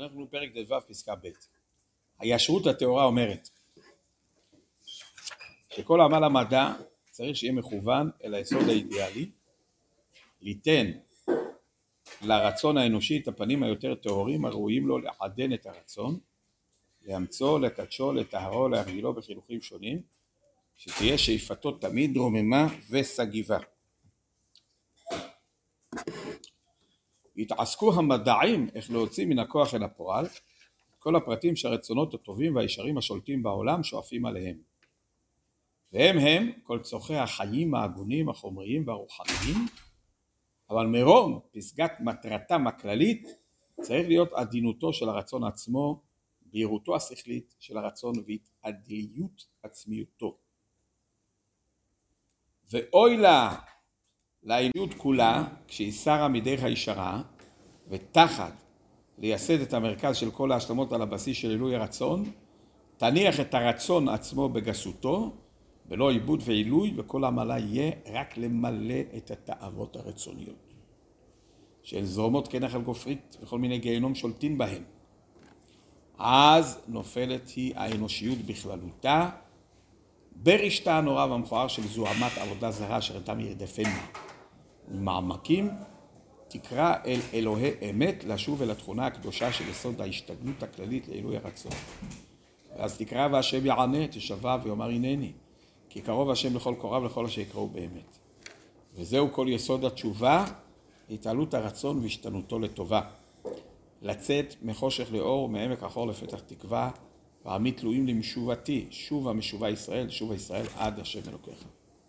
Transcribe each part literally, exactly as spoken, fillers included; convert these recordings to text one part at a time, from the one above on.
אנחנו בפרק ד' פסקה ב'. הישרות הטהורה אומרת שכל עמל המדע צריך שיהיה מכוון אל היסוד האידיאלי, ליתן לרצון האנושי את הפנים היותר טהורים הראויים לו לעדן את הרצון, לאמצו, לקדשו, לטהרו, להרגילו בחילוכים שונים, שתהיה שאיפתו תמיד רוממה וסגיבה. התעסקו המדעים איך להוציא מן הכוח אל הפועל כל הפרטים שהרצונות הטובים והישרים השולטים בעולם שואפים עליהם. והם הם כל צורכי החיים ההגונים, החומריים והרוחניים, אבל מרום פסגת מטרתם הכללית צריך להיות עדינותו של הרצון עצמו, בהירותו השכלית של הרצון והתעדיות עצמיותו. ואוי לה לעיניות כולה כשהיא שרה מדרך הישרה ותחת לייסד את המרכז של כל ההשלמות על הבסיס של עילוי הרצון, תניח את הרצון עצמו בגסותו בלא עיבוד ועילוי, וכל עמלה יהיה רק למלא את התאוות הרצוניות של זרומות כנחל גופרית וכל מיני גיהנום שולטים בהם. אז נופלת היא האנושיות בכללותה ברשתה הנורא והמכוער של זוהמת עבודה זרה אשר הייתה מירדפנה. ממעמקים תקרא אל אלוהי אמת לשוב אל התכונה הקדושה של יסוד ההשתדלות הכללית לעילוי הרצון. ואז תקרא והשם יענה, תשבע ויאמר הנני, כי קרוב השם לכל קוריו לכל אשר יקראו באמת. וזהו כל יסוד התשובה, התעלות הרצון והשתנותו לטובה. לצאת מחושך לאור ומעמק החור לפתח תקווה, ועמי תלויים למשובתי, שוב המשובה ישראל, שוב ישראל עד השם אלוקיך.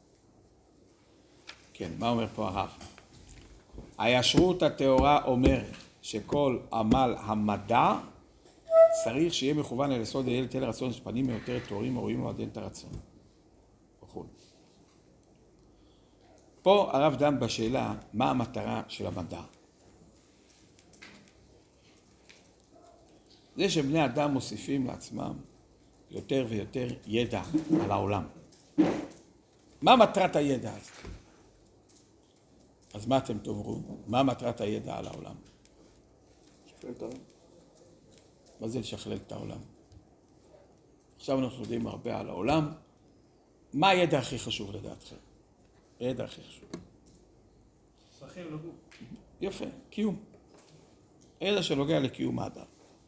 כן, מה אומר פה הרב? הישרות הטהורה אומרת שכל עמל המדע צריך שיהיה מכוון אל יסוד הילד תל הרצון שפנים מיותר טהורים הרואים לעדן את הרצון. וכו'. פה הרב דן בשאלה מה המטרה של המדע. זה שבני אדם מוסיפים לעצמם יותר ויותר ידע על העולם. מה מטרת הידע הזה? אז מה אתם תאמרו? מה מטרת הידע על העולם? לשכלל את העולם. מה זה לשכלל את העולם? עכשיו אנחנו יודעים הרבה על העולם. מה הידע הכי חשוב לדעתכם? הידע הכי חשוב. שכיר לגוף. יפה, קיום. הידע שנוגע לקיום האדם.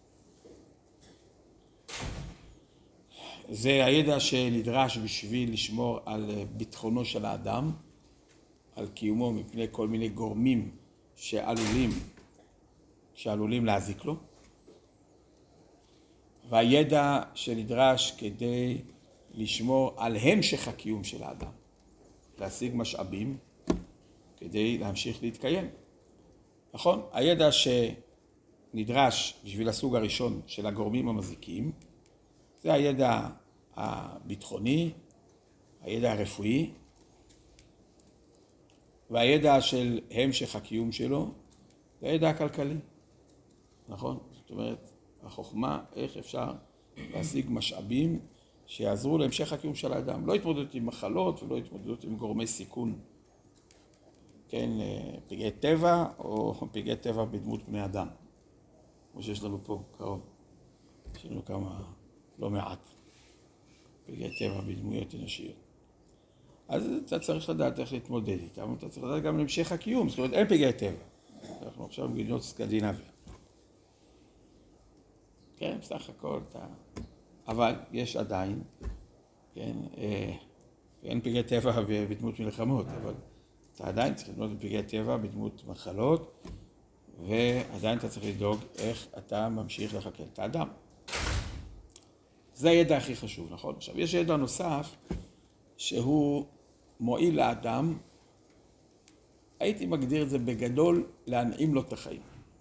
זה הידע שנדרש בשביל לשמור על ביטחונו של האדם, על קיומו מפני כל מיני גורמים שעלולים, שעלולים להזיק לו. והידע שנדרש כדי לשמור על המשך הקיום של האדם, להשיג משאבים כדי להמשיך להתקיים. נכון? הידע שנדרש בשביל הסוג הראשון של הגורמים המזיקים, זה הידע הביטחוני, הידע הרפואי, והידע של המשך הקיום שלו, זה הידע הכלכלי. נכון? זאת אומרת, החוכמה, איך אפשר להשיג משאבים שיעזרו להמשך הקיום של האדם. לא התמודדות עם מחלות ולא התמודדות עם גורמי סיכון. כן, פגעי טבע או פגעי טבע בדמות בני אדם. כמו שיש לנו פה קרוב. יש לנו כמה, לא מעט, פגעי טבע בדמויות אנושיות. אז אתה צריך לדעת איך להתמודד איתם, אתה צריך לדעת גם להמשך הקיום. זאת אומרת, אין פגעי טבע. אנחנו עכשיו במדינות סקנדינביה. כן, בסך הכל, אתה... אבל יש עדיין, כן, אה, אין פגעי טבע בדמות מלחמות, אבל אתה עדיין צריך לבנות פגעי טבע בדמות מחלות, ועדיין אתה צריך לדאוג איך אתה ממשיך לחקל את האדם. זה הידע הכי חשוב, נכון? עכשיו, יש ידע נוסף שהוא מועיל לאדם, הייתי מגדיר את זה בגדול, להנעים לו את החיים.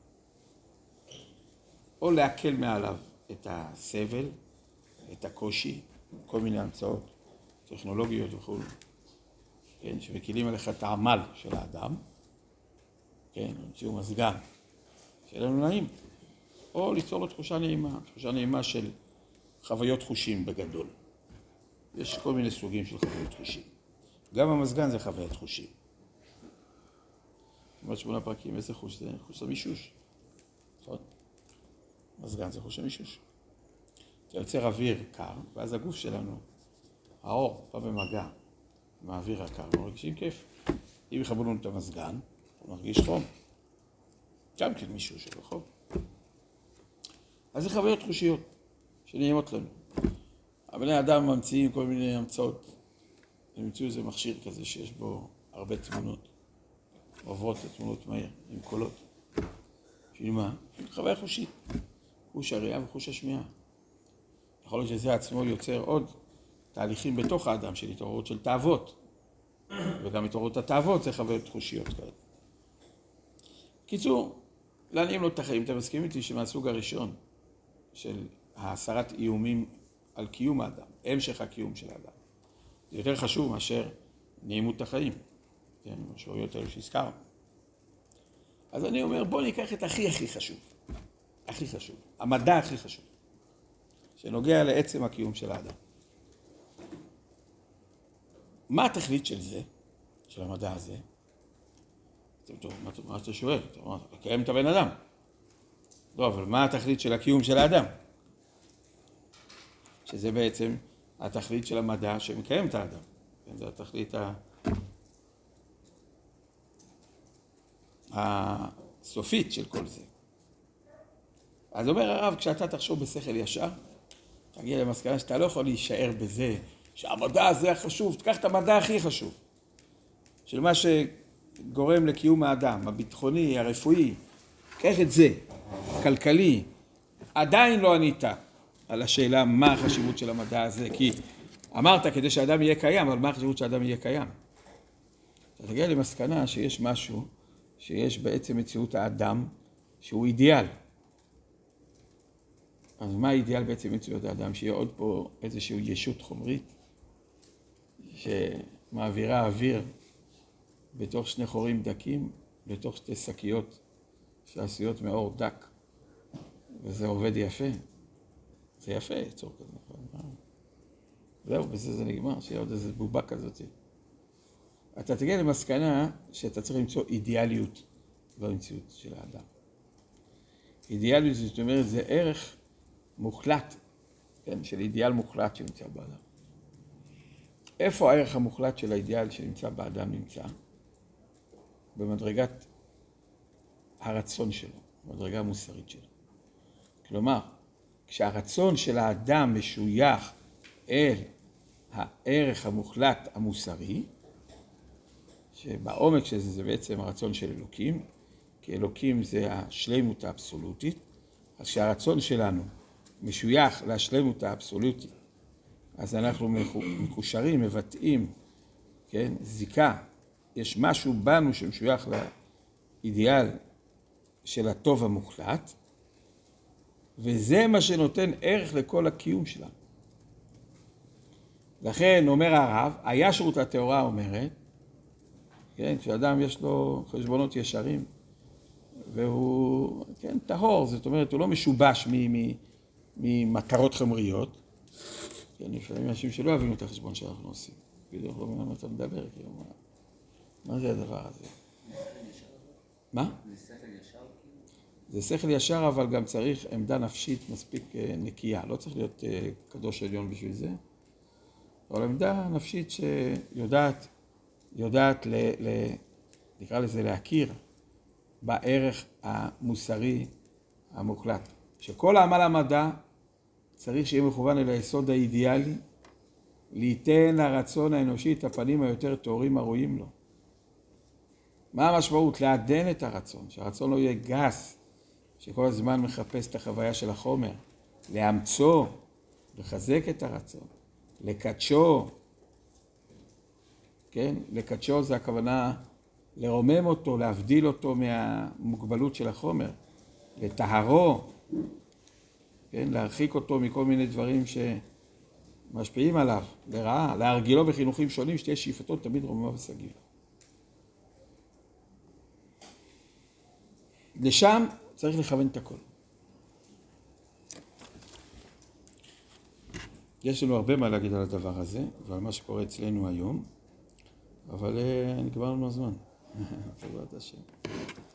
או להקל מעליו את הסבל, את הקושי, כל מיני המצאות טכנולוגיות וכו', כן, שמקילים עליך את העמל של האדם, כן, המציאו מזגן, שיהיה לנו נעים, או ליצור לו תחושה נעימה, תחושה נעימה של חוויות חושים בגדול. יש כל מיני סוגים של חוויות חושים. גם המזגן זה חוויית חושים. זאת אומרת, שמונה פרקים, איזה חוש זה? חוש המישוש. נכון? מזגן זה חושי מישוש. אתה יוצר אוויר קר, ואז הגוף שלנו, האור, בא במגע עם האוויר הקר, מרגישים כיף. אם יחברו לנו את המזגן, הוא מרגיש חום. גם כן מישהו של חום. אז זה חוויות חושיות שנעימות לנו. הבני אדם ממציאים כל מיני המצאות. הם המציאו איזה מכשיר כזה שיש בו הרבה תמונות. עוברות לתמונות מהר, עם קולות. בשביל מה? בשביל חוויה חושית. חוש הראייה וחוש השמיעה. יכול להיות שזה עצמו יוצר עוד תהליכים בתוך האדם של התעוררות של תאוות. וגם התעוררות התאוות זה חוויות חושיות כאלה. קיצור, להנעים לו את החיים. אתם מסכימים איתי שמהסוג הראשון של הסרת איומים על קיום האדם, המשך הקיום של האדם. זה יותר חשוב מאשר נעימות החיים. כן, משמעויות האלה שהזכרנו. אז אני אומר, בוא ניקח את הכי הכי חשוב. הכי חשוב. המדע הכי חשוב. שנוגע לעצם הקיום של האדם. מה התכלית של זה? של המדע הזה? טוב, מה, מה אתה שואל? אתה אומר, לקיים את הבן אדם. לא, אבל מה התכלית של הקיום של האדם? שזה בעצם התכלית של המדע שמקיים את האדם. זה התכלית ה... הסופית של כל זה. אז אומר הרב, כשאתה תחשוב בשכל ישר, תגיע למסקנה שאתה לא יכול להישאר בזה, שהמדע הזה החשוב, תקח את המדע הכי חשוב. של מה שגורם לקיום האדם, הביטחוני, הרפואי, קח את זה, הכלכלי, עדיין לא ענית על השאלה מה החשיבות של המדע הזה, כי אמרת כדי שהאדם יהיה קיים, אבל מה החשיבות שהאדם יהיה קיים? אתה תגיע למסקנה שיש משהו, שיש בעצם מציאות האדם, שהוא אידיאל. אז מה האידיאל בעצם מציאות האדם? שיהיה עוד פה איזושהי ישות חומרית, שמעבירה אוויר בתוך שני חורים דקים, בתוך שתי שקיות שעשויות מאור דק, וזה עובד יפה. זה יפה, יצור כזה. זהו, בזה זה נגמר, שיהיה עוד איזו בובה כזאת. אתה תגיע למסקנה שאתה צריך למצוא אידיאליות במציאות של האדם. אידיאליות זאת אומרת, זה ערך מוחלט, כן, של אידיאל מוחלט שנמצא באדם. איפה הערך המוחלט של האידיאל שנמצא באדם נמצא? במדרגת הרצון שלו, במדרגה המוסרית שלו. כלומר, כשהרצון של האדם משוייך אל הערך המוחלט המוסרי, שבעומק של זה זה בעצם הרצון של אלוקים, כי אלוקים זה השלמות האבסולוטית, אז כשהרצון שלנו משוייך לשלמות האבסולוטית, אז אנחנו מקושרים, מבטאים, כן, זיקה. יש משהו בנו שמשוייך לאידיאל של הטוב המוחלט, וזה מה שנותן ערך לכל הקיום שלנו. לכן אומר הרב, הישרות הטהורה אומרת, כן, כשאדם יש לו חשבונות ישרים, והוא, כן, טהור, זאת אומרת, הוא לא משובש ממטרות חומריות. כן, לפעמים אנשים שלא יבינו את החשבון שאנחנו עושים. בדיוק לא מבינים מה אתה מדבר, כאילו, מה, מה זה הדבר הזה? מה? זה שכל ישר? זה שכל ישר, אבל גם צריך עמדה נפשית מספיק נקייה. לא צריך להיות קדוש עליון בשביל זה. אבל עמדה נפשית שיודעת, יודעת, ל, ל, נקרא לזה, להכיר בערך המוסרי המוחלט. שכל העמל המדע צריך שיהיה מכוון אל היסוד האידיאלי, ליתן לרצון האנושי את הפנים היותר טהורים הרואים לו. מה המשמעות? לעדן את הרצון, שהרצון לא יהיה גס, שכל הזמן מחפש את החוויה של החומר, לאמצו, לחזק את הרצון, לקדשו, כן? לקדשו זה הכוונה לרומם אותו, להבדיל אותו מהמוגבלות של החומר, לטהרו, כן? להרחיק אותו מכל מיני דברים שמשפיעים עליו, לרעה, להרגילו בחינוכים שונים, שתהיה שאיפתו תמיד רוממה וסגילה. לשם צריך לכוון את הכל. יש לנו הרבה מה להגיד על הדבר הזה, ועל מה שקורה אצלנו היום, אבל נגמר לנו הזמן. בעזרת השם.